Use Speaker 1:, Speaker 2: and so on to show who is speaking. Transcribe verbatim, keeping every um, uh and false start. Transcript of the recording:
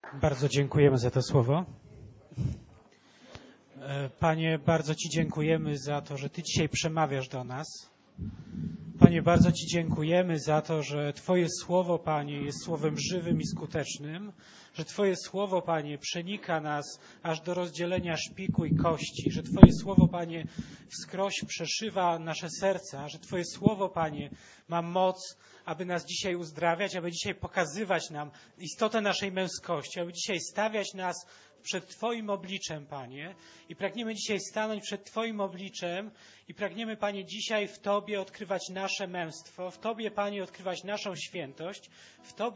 Speaker 1: Bardzo dziękujemy za to słowo. Panie, bardzo Ci dziękujemy za to, że Ty dzisiaj przemawiasz do nas. Panie, bardzo Ci dziękujemy za to, że Twoje słowo, Panie, jest słowem żywym i skutecznym, że Twoje słowo, Panie, przenika nas aż do rozdzielenia szpiku i kości, że Twoje słowo, Panie, wskroś przeszywa nasze serca, że Twoje słowo, Panie, ma moc, aby nas dzisiaj uzdrawiać, aby dzisiaj pokazywać nam istotę naszej męskości, aby dzisiaj stawiać nas przed Twoim obliczem, Panie. I pragniemy dzisiaj stanąć przed Twoim obliczem i pragniemy, Panie, dzisiaj w Tobie odkrywać nasze męstwo, w Tobie, Panie, odkrywać naszą świętość, w Tobie